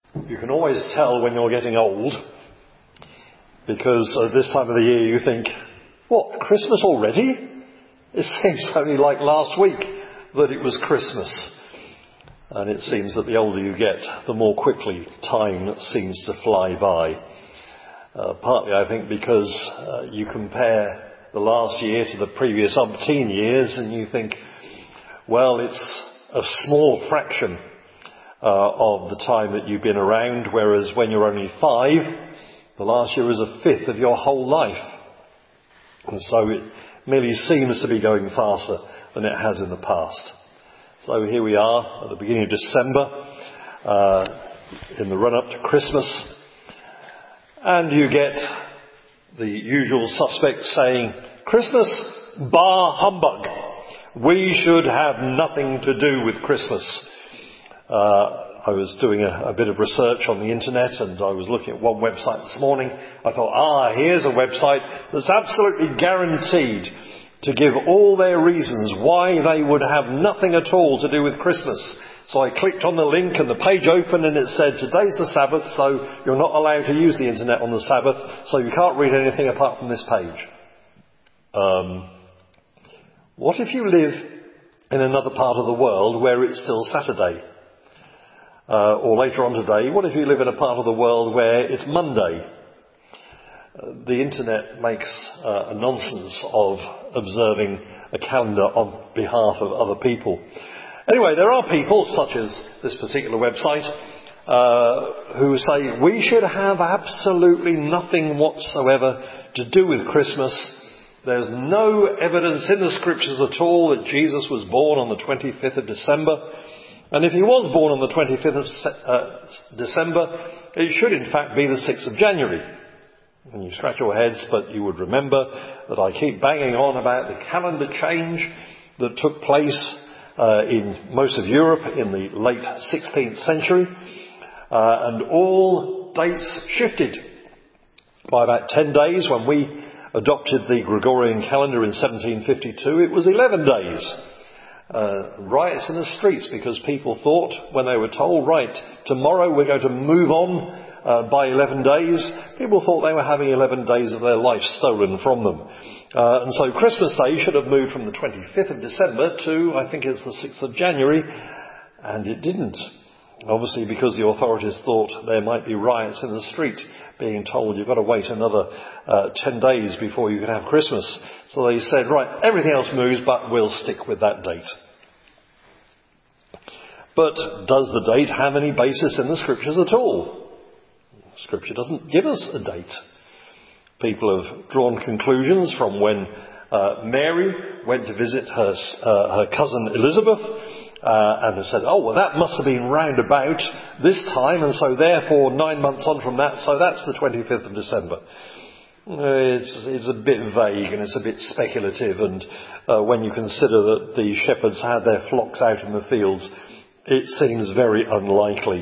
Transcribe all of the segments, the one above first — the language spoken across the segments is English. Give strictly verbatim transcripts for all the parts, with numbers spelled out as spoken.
You can always tell when you're getting old, because at this time of the year you think, what, Christmas already? It seems only like last week that it was Christmas. And it seems that the older you get, the more quickly time seems to fly by. Uh, partly, I think, because uh, you compare the last year to the previous umpteen years and you think, well, it's a small fraction uh, of the time that you've been around, whereas when you're only five, the last year is a fifth of your whole life. And so it merely seems to be going faster than it has in the past. So here we are at the beginning of December, uh, in the run-up to Christmas, and you get the usual suspects saying, Christmas, bar humbug. We should have nothing to do with Christmas. Uh, I was doing a, a bit of research on the internet and I was looking at one website this morning. I thought, ah, here's a website that's absolutely guaranteed to give all their reasons why they would have nothing at all to do with Christmas. So I clicked on the link and the page opened and it said, today's the Sabbath, so you're not allowed to use the internet on the Sabbath, so you can't read anything apart from this page. Um, what if you live in another part of the world where it's still Saturday? Uh, or later on today, what if you live in a part of the world where it's Monday? The internet makes uh, a nonsense of observing a calendar on behalf of other people. Anyway, there are people, such as this particular website, uh, who say we should have absolutely nothing whatsoever to do with Christmas. There's no evidence in the scriptures at all that Jesus was born on the twenty-fifth of December. And if he was born on the twenty-fifth of uh, December, it should in fact be the sixth of January. And you scratch your heads, but you would remember that I keep banging on about the calendar change that took place uh, in most of Europe in the late sixteenth century. Uh, and all dates shifted by about ten days. When we adopted the Gregorian calendar in seventeen fifty-two, it was eleven days. Uh, riots in the streets because people thought, when they were told, right, tomorrow we're going to move on uh, by eleven days, people thought they were having eleven days of their life stolen from them. Uh, and so Christmas Day should have moved from the twenty-fifth of December to, I think it's the sixth of January, and it didn't. Obviously because the authorities thought there might be riots in the street, being told you've got to wait another uh, ten days before you can have Christmas. So they said, right, everything else moves, but we'll stick with that date. But does the date have any basis in the scriptures at all? Scripture doesn't give us a date. People have drawn conclusions from when uh, Mary went to visit her, uh, her cousin Elizabeth, Uh, and have said, oh, well, that must have been round about this time, and so therefore nine months on from that, so that's the twenty-fifth of December. It's, it's a bit vague and it's a bit speculative, and uh, when you consider that the shepherds had their flocks out in the fields, it seems very unlikely.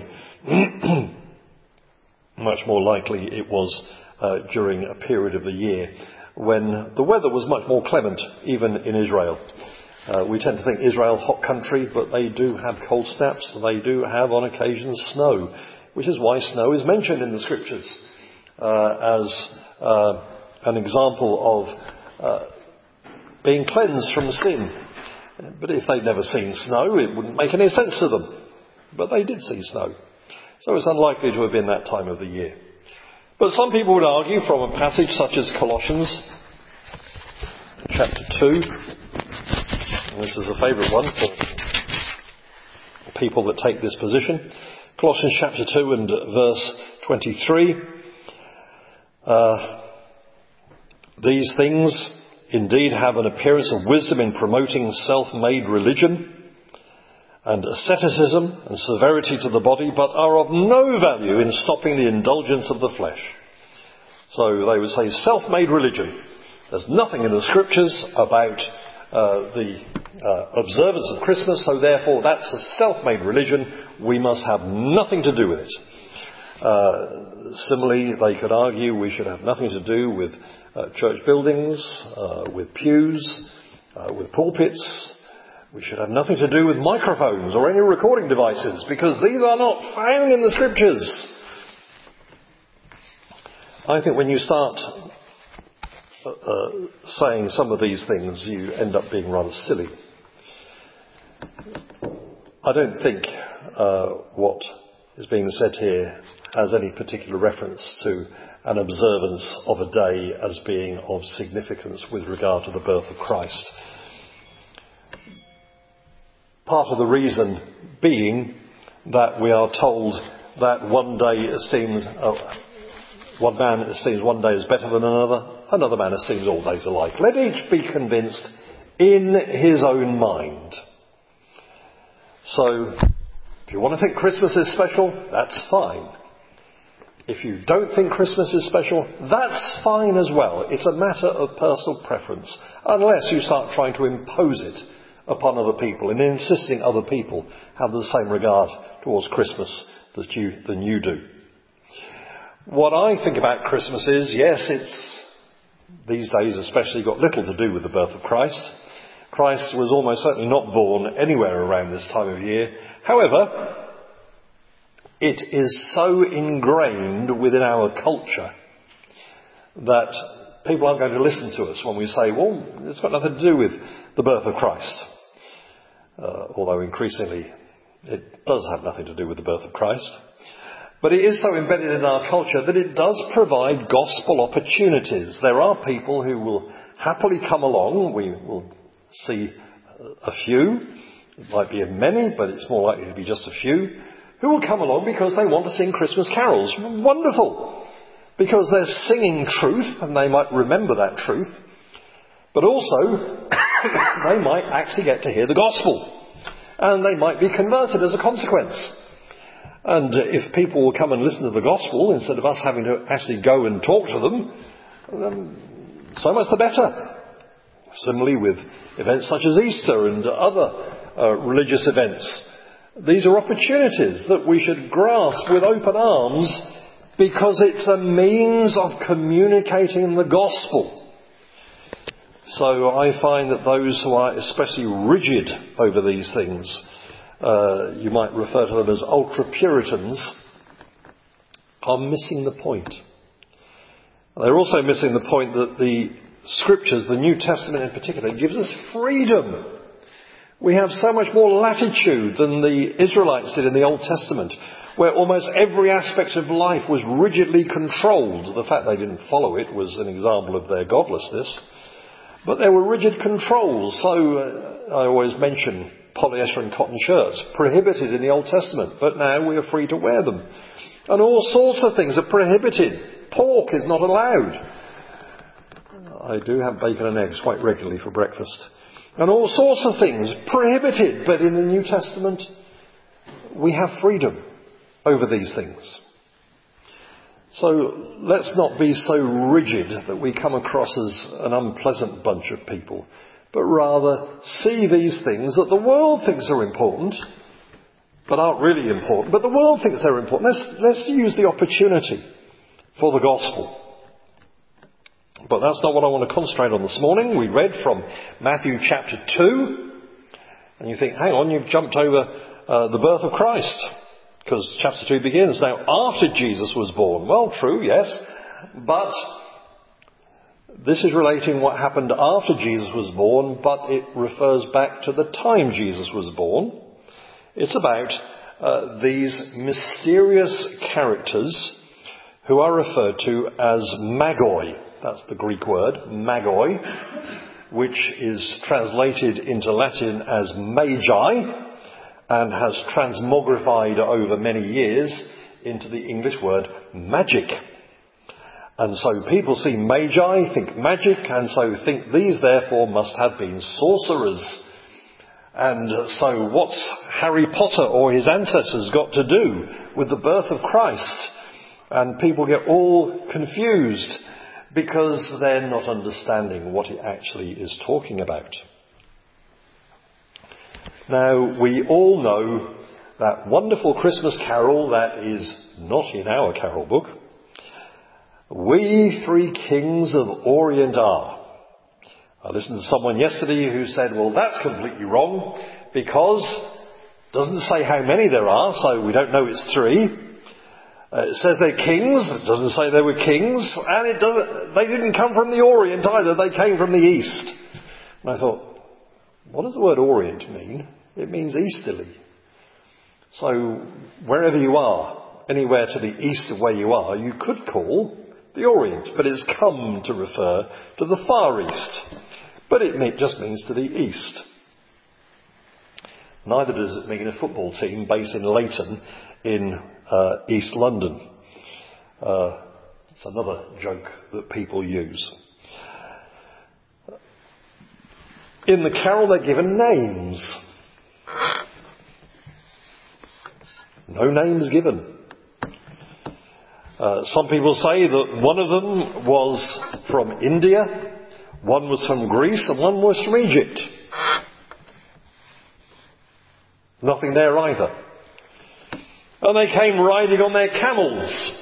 Much more likely it was uh, during a period of the year when the weather was much more clement, even in Israel. Uh, we tend to think Israel hot country, but they do have cold snaps. They do have on occasion snow, which is why snow is mentioned in the scriptures uh, as uh, an example of uh, being cleansed from sin. But if they'd never seen snow, it wouldn't make any sense to them. But they did see snow. So it's unlikely to have been that time of the year. But some people would argue from a passage such as Colossians chapter two, this is a favourite one for people that take this position. Colossians chapter two and verse twenty-three. Uh, These things indeed have an appearance of wisdom in promoting self-made religion and asceticism and severity to the body, but are of no value in stopping the indulgence of the flesh. So they would say self-made religion. There's nothing in the scriptures about uh, the uh, observance of Christmas, so therefore that's a self-made religion. We must have nothing to do with it. Uh, similarly, they could argue we should have nothing to do with uh, church buildings, uh, with pews, uh, with pulpits, We should have nothing to do with microphones or any recording devices, because these are not found in the Scriptures. I think when you start uh, uh, saying some of these things, you end up being rather silly. I don't think uh, what is being said here has any particular reference to an observance of a day as being of significance with regard to the birth of Christ. Part of the reason being that we are told that one day esteems, uh, one man esteems one day as better than another, another man esteems all days alike. Let each be convinced in his own mind. So, if you want to think Christmas is special, that's fine. If you don't think Christmas is special, that's fine as well. It's a matter of personal preference, unless you start trying to impose it upon other people and insisting other people have the same regard towards Christmas that you, than you do. What I think about Christmas is, yes, it's these days especially got little to do with the birth of Christ. Christ was almost certainly not born anywhere around this time of year. However, it is so ingrained within our culture that people aren't going to listen to us when we say, well, it's got nothing to do with the birth of Christ. Uh, although increasingly it does have nothing to do with the birth of Christ. But it is so embedded in our culture that it does provide gospel opportunities. There are people who will happily come along. We will see a few. It might be many, but it's more likely to be just a few, who will come along because they want to sing Christmas carols. Wonderful! Because they're singing truth, and they might remember that truth. But also, they might actually get to hear the gospel. And they might be converted as a consequence. And if people will come and listen to the gospel, instead of us having to actually go and talk to them, then so much the better. Similarly with events such as Easter and other uh, religious events. These are opportunities that we should grasp with open arms, because it's a means of communicating the gospel. So I find that those who are especially rigid over these things, uh, you might refer to them as ultra-Puritans, are missing the point. They're also missing the point that the Scriptures, the New Testament in particular, gives us freedom. We have so much more latitude than the Israelites did in the Old Testament, where almost every aspect of life was rigidly controlled. The fact they didn't follow it was an example of their godlessness. But there were rigid controls. So uh, I always mention polyester and cotton shirts, prohibited in the Old Testament, but now we are free to wear them. And all sorts of things are prohibited. Pork is not allowed. I do have bacon and eggs quite regularly for breakfast. And all sorts of things prohibited, but in the New Testament we have freedom over these things. So let's not be so rigid that we come across as an unpleasant bunch of people, but rather see these things that the world thinks are important, but aren't really important, but the world thinks they're important. Let's, let's use the opportunity for the gospel. But that's not what I want to concentrate on this morning. We read from Matthew chapter two, and you think, hang on, you've jumped over uh, the birth of Christ, because chapter two begins, now after Jesus was born. Well, true, yes, but this is relating what happened after Jesus was born, but it refers back to the time Jesus was born. It's about uh, these mysterious characters who are referred to as magoi. That's the Greek word, magoi, which is translated into Latin as magi and has transmogrified over many years into the English word magic. And so people see magi, think magic, and so think these therefore must have been sorcerers. And so what's Harry Potter or his ancestors got to do with the birth of Christ? And people get all confused because they're not understanding what it actually is talking about. Now, we all know that wonderful Christmas carol that is not in our carol book. We three kings of Orient are. I listened to someone yesterday who said, well, that's completely wrong because it doesn't say how many there are, so we don't know it's three. Uh, it says they're kings. It doesn't say they were kings. And it doesn't, they didn't come from the Orient either. They came from the East. And I thought, what does the word Orient mean? It means easterly. So wherever you are, anywhere to the east of where you are, you could call the Orient. But it's come to refer to the Far East. But it just means to the east. Neither does it mean a football team based in Leighton in uh, East London. Uh, it's another joke that people use. In the carol they're given names. No names given. Uh, some people say that one of them was from India, one was from Greece, and one was from Egypt. Nothing there either. And they came riding on their camels.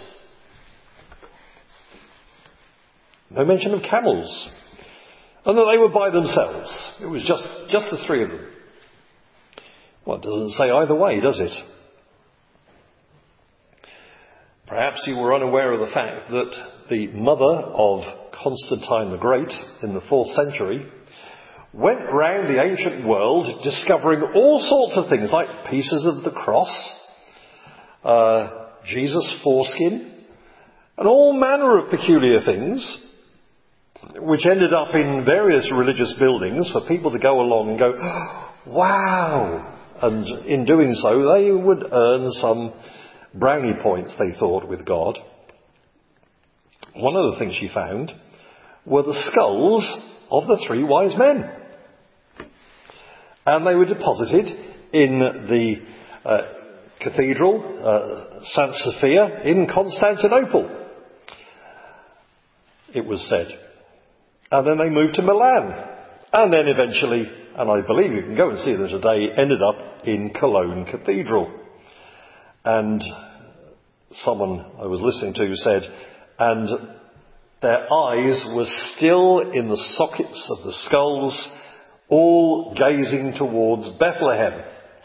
No mention of camels. And that they were by themselves. It was just, just the three of them. Well, it doesn't say either way, does it? Perhaps you were unaware of the fact that the mother of Constantine the Great in the fourth century went round the ancient world discovering all sorts of things like pieces of the cross, uh, Jesus' foreskin, and all manner of peculiar things, which ended up in various religious buildings for people to go along and go, wow! And in doing so, they would earn some brownie points, they thought, with God. One of the things she found were the skulls of the three wise men. And they were deposited in the uh, cathedral, uh, Saint Sophia, in Constantinople, it was said. And then they moved to Milan. And then eventually, and I believe you can go and see them today, ended up in Cologne Cathedral. And someone I was listening to said, and their eyes were still in the sockets of the skulls, all gazing towards Bethlehem.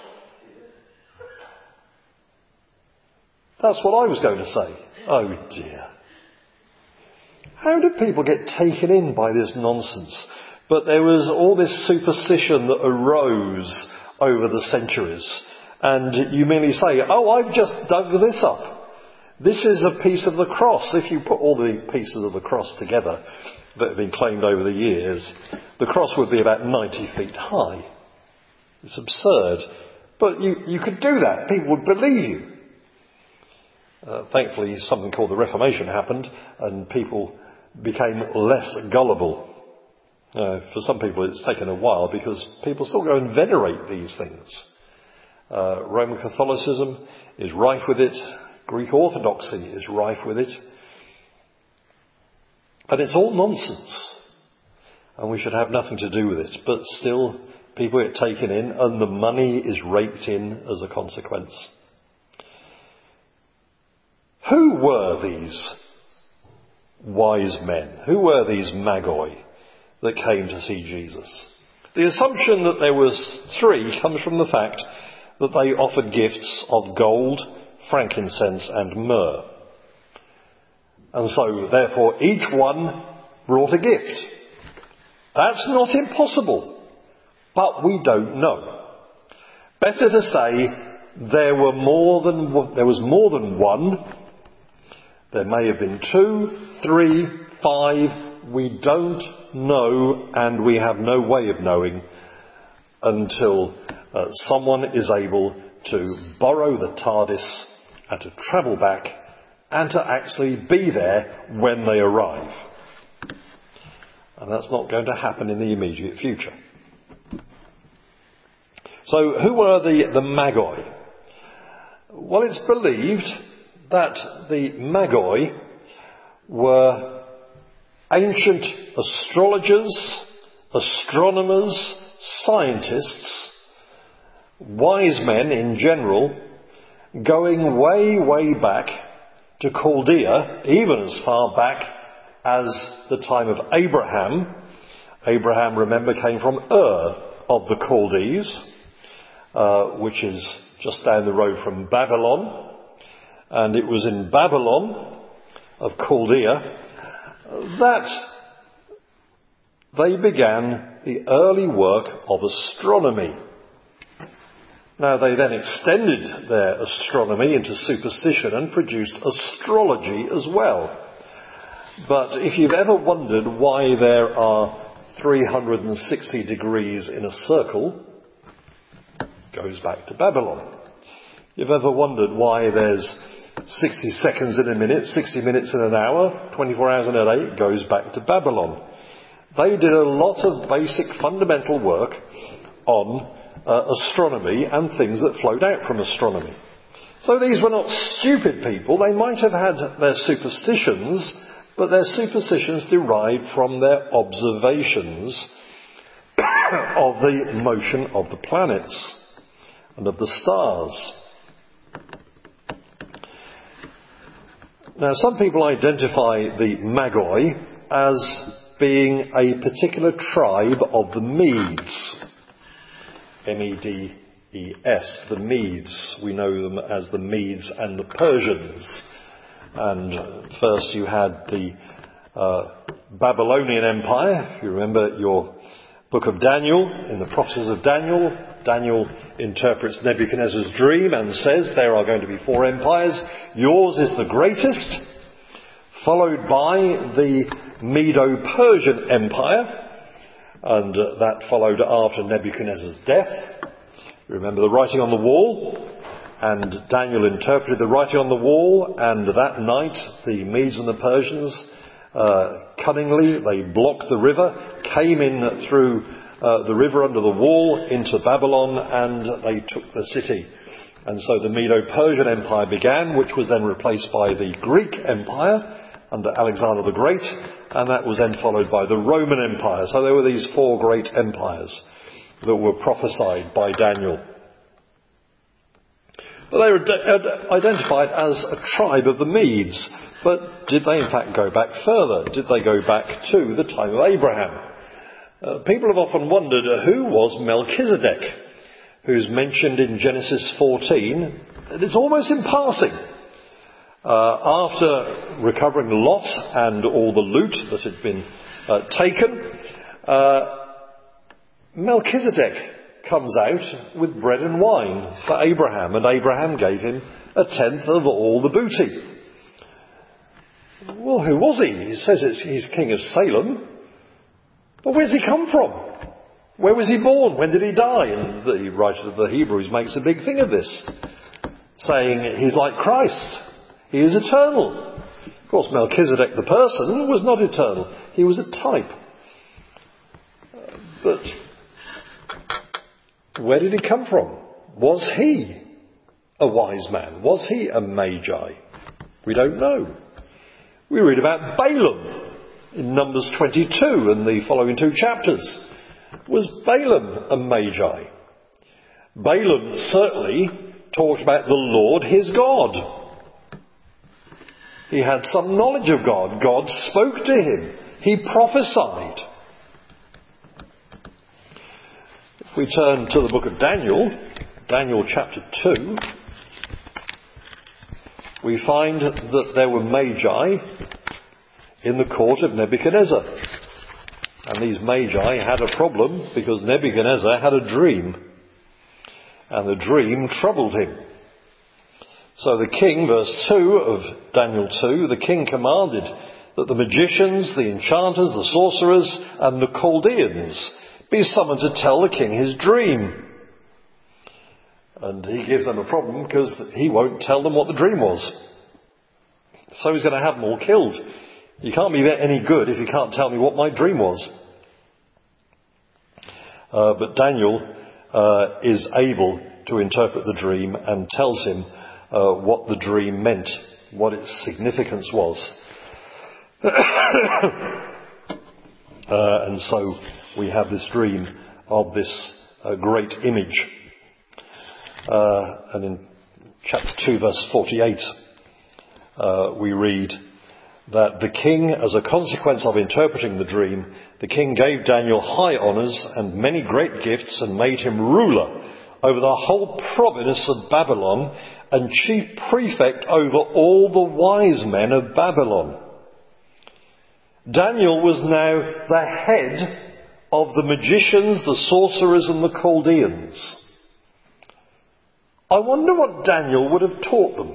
That's what I was going to say. Oh dear. How did people get taken in by this nonsense? But there was all this superstition that arose over the centuries. And you merely say, oh, I've just dug this up. This is a piece of the cross. If you put all the pieces of the cross together that have been claimed over the years, the cross would be about ninety feet high. It's absurd. But you, you could do that. People would believe you. Uh, thankfully, something called the Reformation happened, and people became less gullible. Uh, for some people, it's taken a while because people still go and venerate these things. Uh, Roman Catholicism is rife with it. Greek Orthodoxy is rife with it. And it's all nonsense. And we should have nothing to do with it. But still, people get taken in and the money is raked in as a consequence. Who were these wise men? Who were these Magi that came to see Jesus? The assumption that there was three comes from the fact that they offered gifts of gold, frankincense and myrrh. And so, therefore, each one brought a gift. That's not impossible, but we don't know. Better to say there were more than there was more than one. There may have been two, three, five. We don't know, and we have no way of knowing until uh, someone is able to borrow the TARDIS and to travel back and to actually be there when they arrive. And that's not going to happen in the immediate future. So who were the, the Magi? Well, it's believed that the Magi were ancient astrologers, astronomers, scientists, wise men in general, going way, way back to Chaldea, even as far back as the time of Abraham. Abraham, remember, came from Ur of the Chaldees, uh, which is just down the road from Babylon. And it was in Babylon of Chaldea that they began the early work of astronomy. Now, they then extended their astronomy into superstition and produced astrology as well. But if you've ever wondered why there are three hundred sixty degrees in a circle, it goes back to Babylon. If you've ever wondered why there's sixty seconds in a minute, sixty minutes in an hour, twenty-four hours in a day, it goes back to Babylon. They did a lot of basic fundamental work on uh, astronomy and things that flowed out from astronomy. So these were not stupid people. They might have had their superstitions, but their superstitions derived from their observations of the motion of the planets and of the stars. Now, some people identify the Magoi as being a particular tribe of the Medes. M E D E S, the Medes. We know them as the Medes and the Persians. And first you had the uh, Babylonian Empire. If you remember your book of Daniel, in the prophecies of Daniel, Daniel interprets Nebuchadnezzar's dream and says there are going to be four empires. Yours is the greatest, followed by the Medo-Persian Empire, and uh, that followed after Nebuchadnezzar's death. Remember the writing on the wall? And Daniel interpreted the writing on the wall, and that night the Medes and the Persians, uh, cunningly, they blocked the river, came in through uh, the river under the wall into Babylon, and they took the city. And so the Medo-Persian Empire began, which was then replaced by the Greek Empire under Alexander the Great, and that was then followed by the Roman Empire. So there were these four great empires that were prophesied by Daniel. But they were identified as a tribe of the Medes. But did they in fact go back further? Did they go back to the time of Abraham? Uh, people have often wondered uh, who was Melchizedek, who's mentioned in Genesis fourteen. And it's almost in passing. Uh, after recovering Lot and all the loot that had been uh, taken, uh, Melchizedek comes out with bread and wine for Abraham, and Abraham gave him a tenth of all the booty. Well, who was he? He says it's, he's king of Salem. But where's he come from? Where was he born? When did he die? And the writer of the Hebrews makes a big thing of this, saying he's like Christ. He is eternal. Of course, Melchizedek the person was not eternal. He was a type. But where did he come from? Was he a wise man? Was he a magi? We don't know. We read about Balaam in Numbers twenty-two and the following two chapters. Was Balaam a magi? Balaam certainly talked about the Lord his God. He had some knowledge of God. God spoke to him. He prophesied. If we turn to the book of Daniel, Daniel chapter two, we find that there were magi in the court of Nebuchadnezzar. And these magi had a problem because Nebuchadnezzar had a dream. And the dream troubled him. So the king, verse two of Daniel two, the king commanded that the magicians, the enchanters, the sorcerers, and the Chaldeans be summoned to tell the king his dream. And he gives them a problem because he won't tell them what the dream was. So he's going to have them all killed. You can't be any good if you can't tell me what my dream was. Uh, but Daniel uh, is able to interpret the dream and tells him uh, what the dream meant, what its significance was. uh, and so we have this dream of this uh, great image. Uh, and in chapter two, verse forty-eight, uh, we read, that the king, as a consequence of interpreting the dream, the king gave Daniel high honours and many great gifts and made him ruler over the whole province of Babylon and chief prefect over all the wise men of Babylon. Daniel was now the head of the magicians, the sorcerers and the Chaldeans. I wonder what Daniel would have taught them.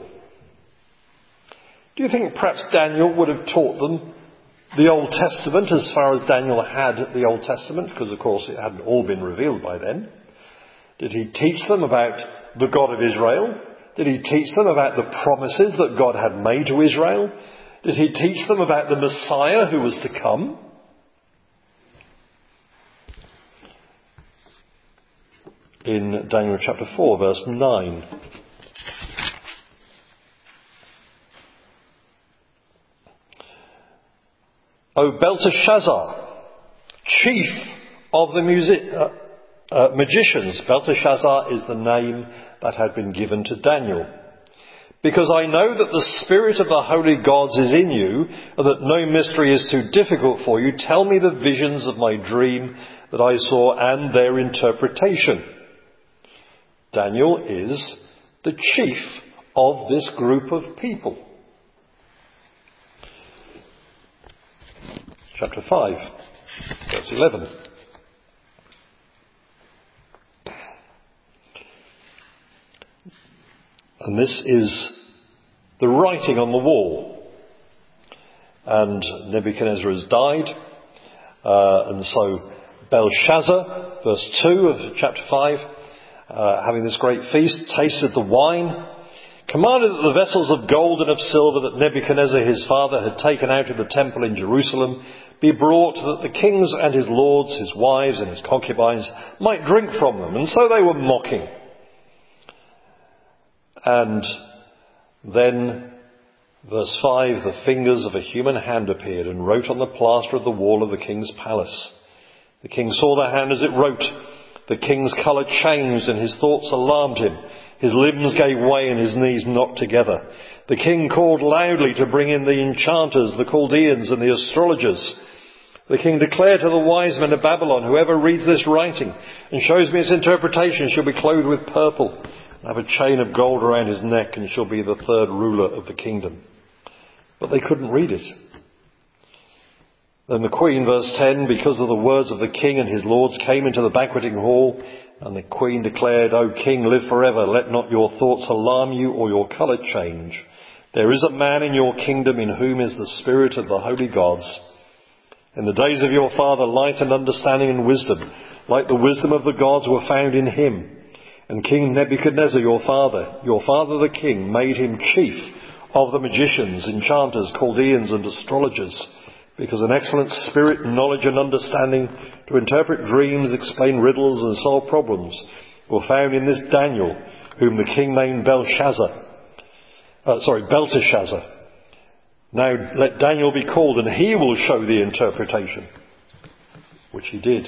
Do you think perhaps Daniel would have taught them the Old Testament as far as Daniel had the Old Testament? Because of course it hadn't all been revealed by then. Did he teach them about the God of Israel? Did he teach them about the promises that God had made to Israel? Did he teach them about the Messiah who was to come? In Daniel chapter four, verse nine. O Belteshazzar, chief of the music, uh, uh, magicians. Belteshazzar is the name that had been given to Daniel. Because I know that the spirit of the holy gods is in you, and that no mystery is too difficult for you, tell me the visions of my dream that I saw and their interpretation. Daniel is the chief of this group of people. Chapter five, verse eleven. And this is the writing on the wall. And Nebuchadnezzar has died. Uh, and so Belshazzar, verse two of chapter five, uh, having this great feast, tasted the wine, commanded that the vessels of gold and of silver that Nebuchadnezzar his father had taken out of the temple in Jerusalem be brought, that the kings and his lords, his wives and his concubines might drink from them. And so they were mocking. And then, verse five, the fingers of a human hand appeared and wrote on the plaster of the wall of the king's palace. The king saw the hand as it wrote. The king's colour changed and his thoughts alarmed him. His limbs gave way and his knees knocked together. The king called loudly to bring in the enchanters, the Chaldeans and the astrologers. The king declared to the wise men of Babylon, whoever reads this writing and shows me its interpretation shall be clothed with purple, and have a chain of gold around his neck, and shall be the third ruler of the kingdom. But they couldn't read it. Then the queen, verse ten, because of the words of the king and his lords, came into the banqueting hall, and the queen declared, O king, live forever. Let not your thoughts alarm you or your colour change. There is a man in your kingdom in whom is the spirit of the holy gods. In the days of your father, light and understanding and wisdom, like the wisdom of the gods, were found in him. And King Nebuchadnezzar, your father, your father the king, made him chief of the magicians, enchanters, Chaldeans and astrologers, because an excellent spirit, knowledge and understanding to interpret dreams, explain riddles and solve problems were found in this Daniel, whom the king named Belshazzar. Uh, sorry, Belteshazzar. Now let Daniel be called, and he will show the interpretation. Which he did.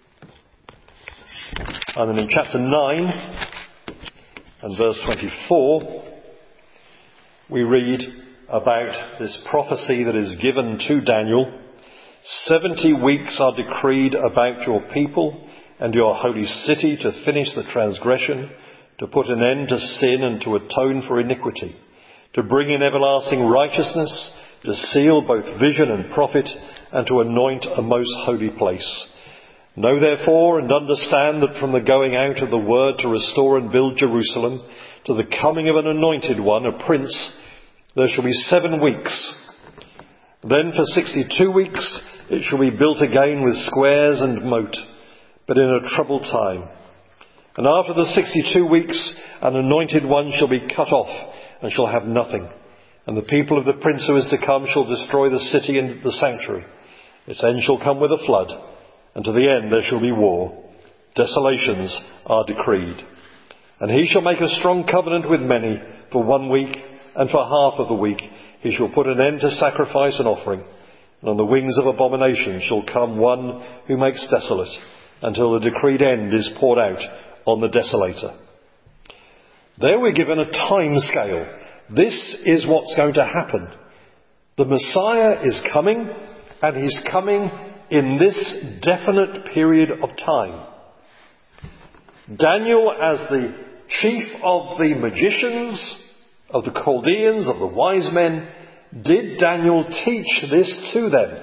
And then in chapter nine and verse twenty-four, we read about this prophecy that is given to Daniel. Seventy weeks are decreed about your people and your holy city to finish the transgression, to put an end to sin and to atone for iniquity, to bring in everlasting righteousness, to seal both vision and prophet, and to anoint a most holy place. Know therefore and understand that from the going out of the word to restore and build Jerusalem, to the coming of an anointed one, a prince, there shall be seven weeks. Then for sixty-two weeks it shall be built again with squares and moat, but in a troubled time. And after the sixty-two weeks an anointed one shall be cut off, and shall have nothing. And the people of the prince who is to come shall destroy the city and the sanctuary. Its end shall come with a flood, and to the end there shall be war. Desolations are decreed. And he shall make a strong covenant with many for one week, and for half of the week he shall put an end to sacrifice and offering. And on the wings of abomination shall come one who makes desolate, until the decreed end is poured out on the desolator. There we're given a time scale. This is what's going to happen. The Messiah is coming, and he's coming in this definite period of time. Daniel, as the chief of the magicians, of the Chaldeans, of the wise men, did Daniel teach this to them?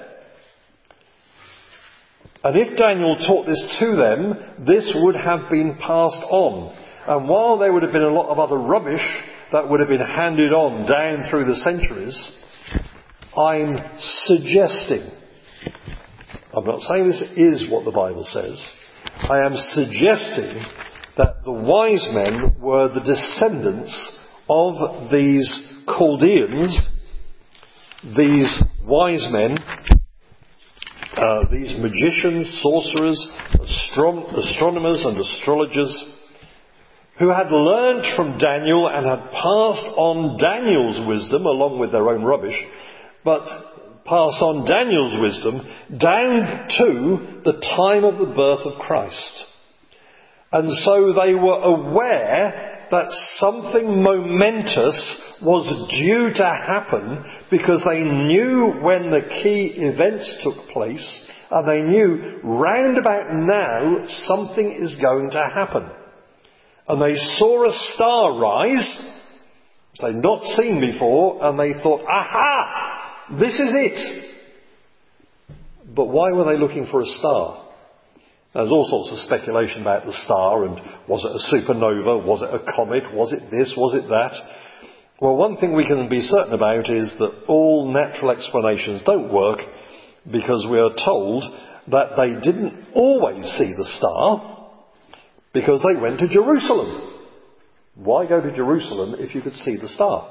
And if Daniel taught this to them, this would have been passed on. And while there would have been a lot of other rubbish that would have been handed on down through the centuries, I'm suggesting, I'm not saying this is what the Bible says, I am suggesting that the wise men were the descendants of these Chaldeans, these wise men, uh, these magicians, sorcerers, astro- astronomers and astrologers, who had learnt from Daniel and had passed on Daniel's wisdom along with their own rubbish, but passed on Daniel's wisdom down to the time of the birth of Christ. And so they were aware that something momentous was due to happen because they knew when the key events took place, and they knew round about now something is going to happen. And they saw a star rise, which they'd not seen before, and they thought, aha, this is it. But why were they looking for a star? There's all sorts of speculation about the star, and was it a supernova, was it a comet, was it this, was it that? Well, one thing we can be certain about is that all natural explanations don't work, because we are told that they didn't always see the star, because they went to Jerusalem. Why go to Jerusalem if you could see the star?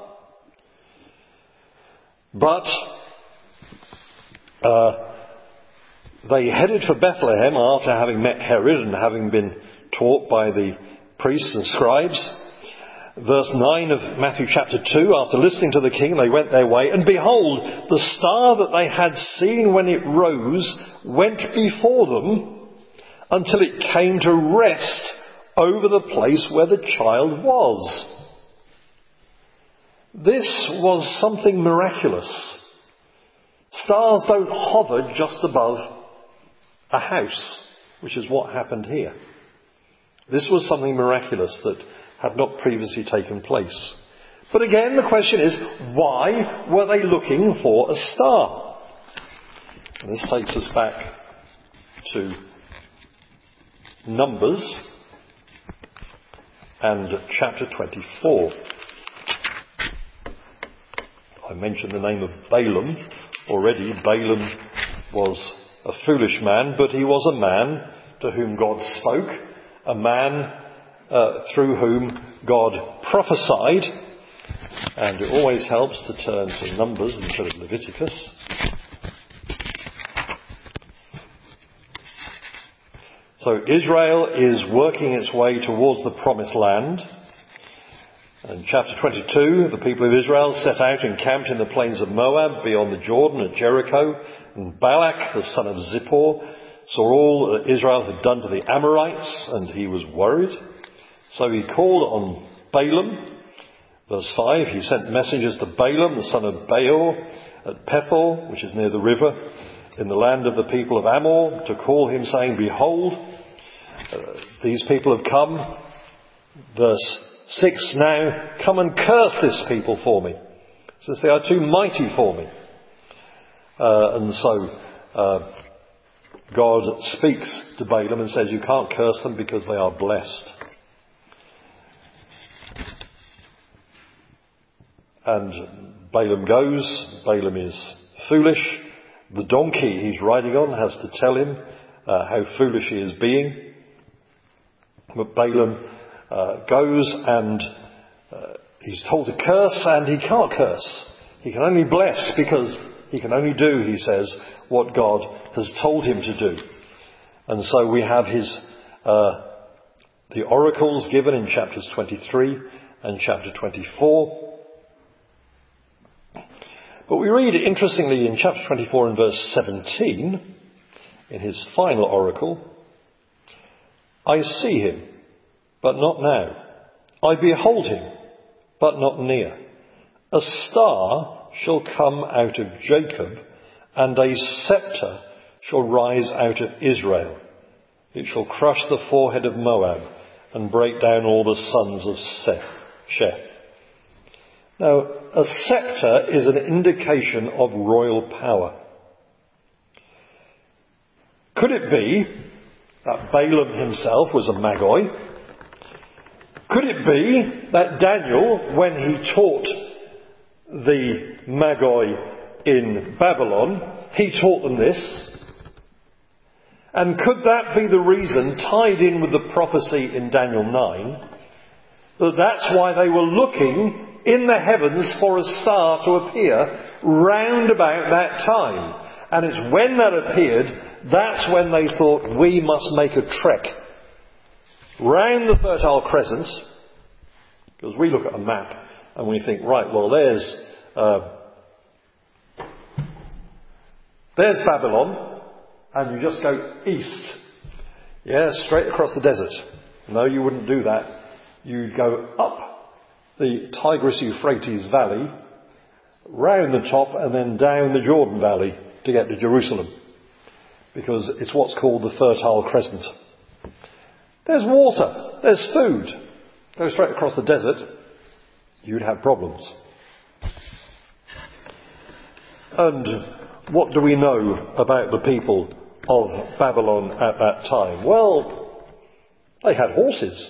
But uh, they headed for Bethlehem after having met Herod and having been taught by the priests and scribes. Verse nine of Matthew chapter two, after listening to the king, they went their way, and behold, the star that they had seen when it rose went before them until it came to rest over the place where the child was. This was something miraculous. Stars don't hover just above a house, which is what happened here. This was something miraculous that had not previously taken place. But again, the question is, why were they looking for a star? And this takes us back to Numbers and chapter twenty-four. I mentioned the name of Balaam already. Balaam was a foolish man, but he was a man to whom God spoke, a man uh, through whom God prophesied. And it always helps to turn to Numbers instead of Leviticus. So Israel is working its way towards the promised land. In chapter twenty-two, the people of Israel set out and camped in the plains of Moab beyond the Jordan at Jericho. And Balak, the son of Zippor, saw all that Israel had done to the Amorites, and he was worried. So he called on Balaam. Verse five, he sent messengers to Balaam, the son of Beor, at Pethor, which is near the river, in the land of the people of Ammor, to call him, saying, Behold, uh, these people have come. Verse six, now come and curse this people for me, since they are too mighty for me. Uh, and so uh, God speaks to Balaam and says, you can't curse them because they are blessed. And Balaam goes. Balaam is foolish. The donkey he's riding on has to tell him uh, how foolish he is being. But Balaam uh, goes and uh, he's told to curse, and he can't curse. He can only bless, because he can only do, he says, what God has told him to do. And so we have his uh, the oracles given in chapters twenty-three and chapter twenty-four. But we read, interestingly, in chapter twenty-four and verse seventeen, in his final oracle, I see him, but not now. I behold him, but not near. A star shall come out of Jacob, and a sceptre shall rise out of Israel. It shall crush the forehead of Moab and break down all the sons of Seth, Sheth. Now, a sceptre is an indication of royal power. Could it be that Balaam himself was a Magoi? Could it be that Daniel, when he taught the Magoi in Babylon, he taught them this? And could that be the reason, tied in with the prophecy in Daniel nine, that that's why they were looking in the heavens for a star to appear round about that time? And it's when that appeared, that's when they thought, we must make a trek round the Fertile Crescent, because we look at a map and we think, right, well, there's uh, there's Babylon, and you just go east, yeah, straight across the desert. No, you wouldn't do that. You'd go up the Tigris-Euphrates Valley, round the top, and then down the Jordan Valley to get to Jerusalem, because it's what's called the Fertile Crescent. There's water, there's food. Go straight across the desert, you'd have problems. And what do we know about the people of Babylon at that time? Well, they had horses.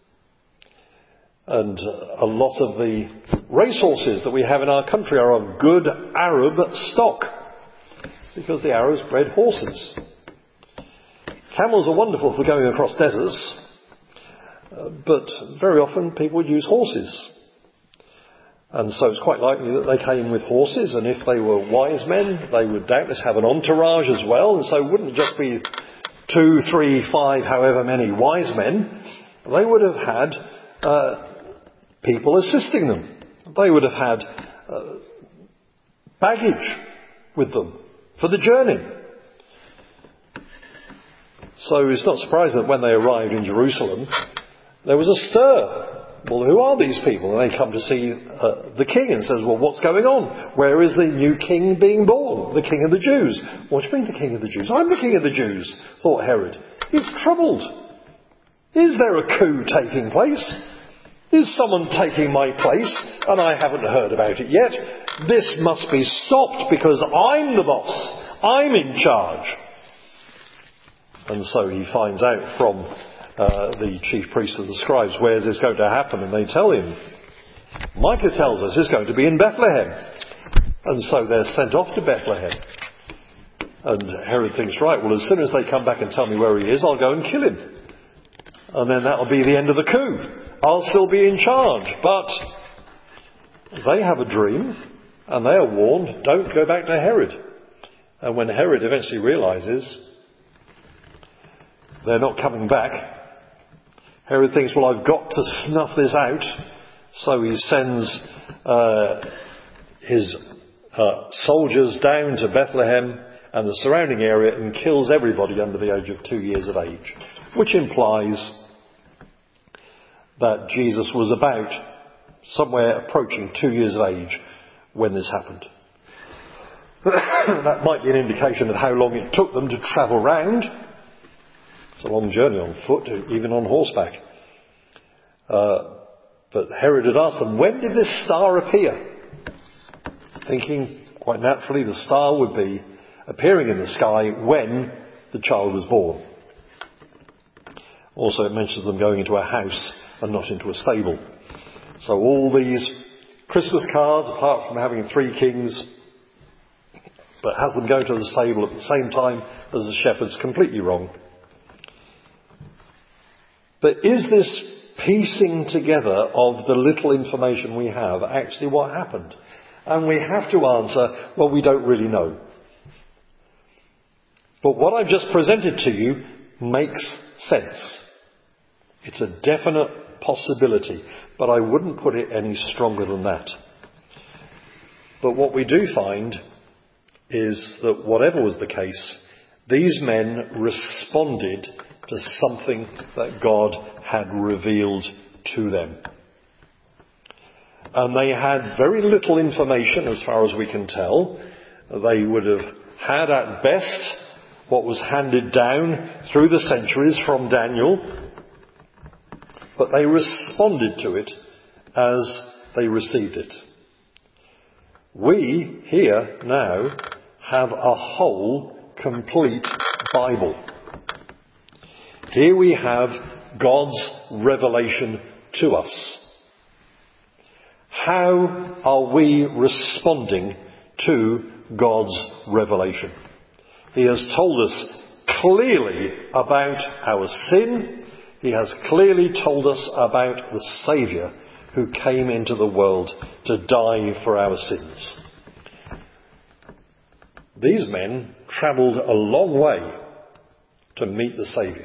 And a lot of the racehorses that we have in our country are of good Arab stock, because the Arabs bred horses. Camels are wonderful for going across deserts, uh, but very often people would use horses. And so it's quite likely that they came with horses, and if they were wise men, they would doubtless have an entourage as well, and so it wouldn't just be two, three, five, however many wise men. They would have had uh, people assisting them. They would have had uh, baggage with them for the journey. So it's not surprising that when they arrived in Jerusalem, there was a stir. Well, who are these people? And they come to see uh, the king and says, well, what's going on? Where is the new king being born? The king of the Jews. What do you mean the king of the Jews? I'm the king of the Jews, thought Herod. He's troubled. Is there a coup taking place? Is someone taking my place and I haven't heard about it yet? This must be stopped because I'm the boss. I'm in charge. And so he finds out from uh, the chief priests and the scribes, where is this going to happen? And they tell him. Micah tells us it's going to be in Bethlehem. And so they're sent off to Bethlehem. And Herod thinks, right, well, as soon as they come back and tell me where he is, I'll go and kill him. And then that'll be the end of the coup. I'll still be in charge. But they have a dream, and they are warned, don't go back to Herod. And when Herod eventually realises they're not coming back, Herod thinks, well, I've got to snuff this out. So he sends uh, his uh, soldiers down to Bethlehem and the surrounding area and kills everybody under the age of two years of age, which implies that Jesus was about somewhere approaching two years of age when this happened. That might be an indication of how long it took them to travel round. It's a long journey on foot, even on horseback. Uh, but Herod had asked them, when did this star appear? Thinking, quite naturally, the star would be appearing in the sky when the child was born. Also, it mentions them going into a house and not into a stable. So all these Christmas cards, apart from having three kings, but has them go to the stable at the same time as the shepherds, completely wrong. But is this piecing together of the little information we have actually what happened? And we have to answer, well, we don't really know. But what I've just presented to you makes sense. It's a definite possibility, but I wouldn't put it any stronger than that. But what we do find is that whatever was the case, these men responded to something that God had revealed to them. and they had very little information as far as we can tell. They would have had at best what was handed down through the centuries from Daniel, but they responded to it as they received it. We here now have a whole, complete Bible. Here we have God's revelation to us. How are we responding to God's revelation? He has told us clearly about our sin. He has clearly told us about the Saviour who came into the world to die for our sins. These men travelled a long way to meet the Saviour.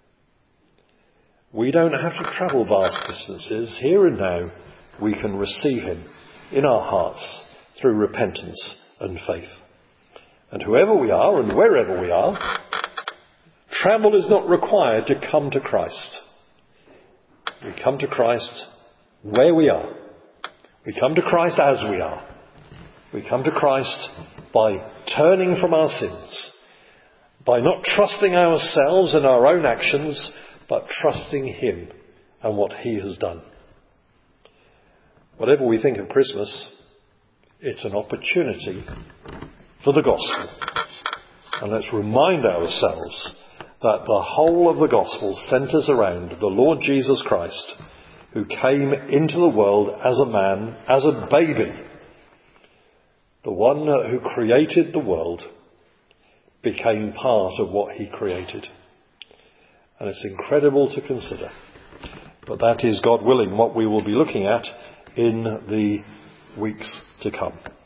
We don't have to travel vast distances. Here and now we can receive him in our hearts through repentance and faith. And whoever we are and wherever we are, travel is not required to come to Christ. We come to Christ where we are. We come to Christ as we are. We come to Christ by turning from our sins, by not trusting ourselves and our own actions, but trusting him and what he has done. Whatever we think of Christmas, it's an opportunity for the gospel. And let's remind ourselves that the whole of the gospel centres around the Lord Jesus Christ, who came into the world as a man, as a baby. The one who created the world became part of what he created. And it's incredible to consider. But that is, God willing, what we will be looking at in the weeks to come.